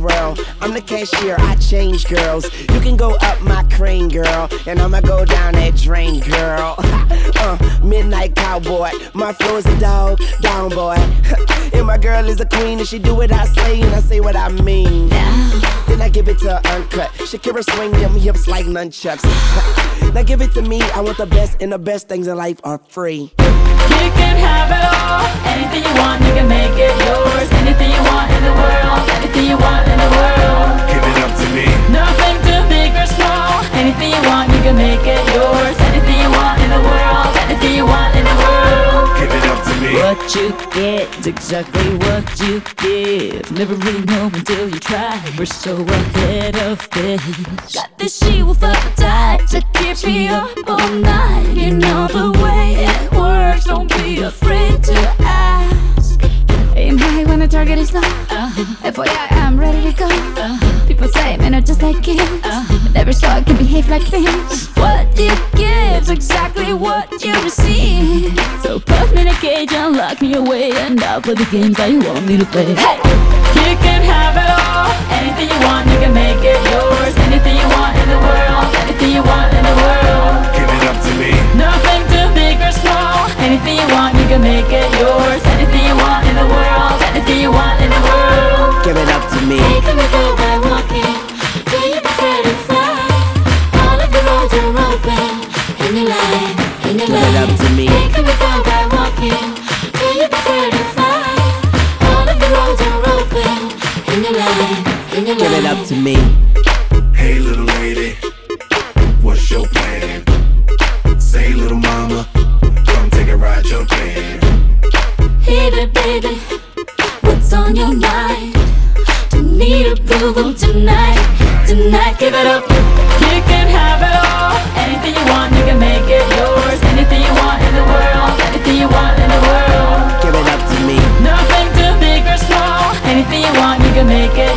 swirl. I'm the cashier, I change girls. You can go up my crane, girl, and I'ma go down that drain, girl. Midnight cowboy, my flow is a dog, down boy. And my girl is a queen, and she do what I say, and I say what I mean. Then I give it to her uncut. Shakira swing them hips like nunchucks. Now give it to me, I want the best, and the best things in life are free. You can have it all, anything you want, you can make it yours. Anything you want in the world, anything you want in the world. Give it up to me. Nothing too big or small, anything you want, you can make it yours. Anything you want in the world, anything you want in the world. Give it up to me. What you get is exactly what you give. Never really know until you try. We're so ahead of this. Got this she-wolf appetite that keeps me up all night. You know the way it works, don't be afraid to ask. Aim high when the target is low. FYI, I'm ready to go. People say men are just like kids, but every song can behave like this. What you give's exactly what you receive. So put me in a cage and lock me away, and I'll play the games that you want me to play. Hey! You can have it all, anything you want, you can make it yours. Anything you want in the world, anything you want in the world. Give it up to me. Nothing too big or small, anything you want, you can make it yours. Anything you want in the world, anything you want in the world. Give it up to me. Hey, come and go by walking, do you prefer to fly? All of the roads are open, in your life, in your life. Give it up to me. Hey, come and go by walking, do you prefer to fly? All of the roads are open, in your life, in your life. Give it up to me. Hey little lady, what's your plan? Say little mama, come take a ride your van. Hey there, baby, what's on your mind? Don't need approval tonight, tonight. Give it up. You can have it all, anything you want, you can make it yours. Anything you want in the world, anything you want in the world. Give it up to me. Nothing too big or small, anything you want, you can make it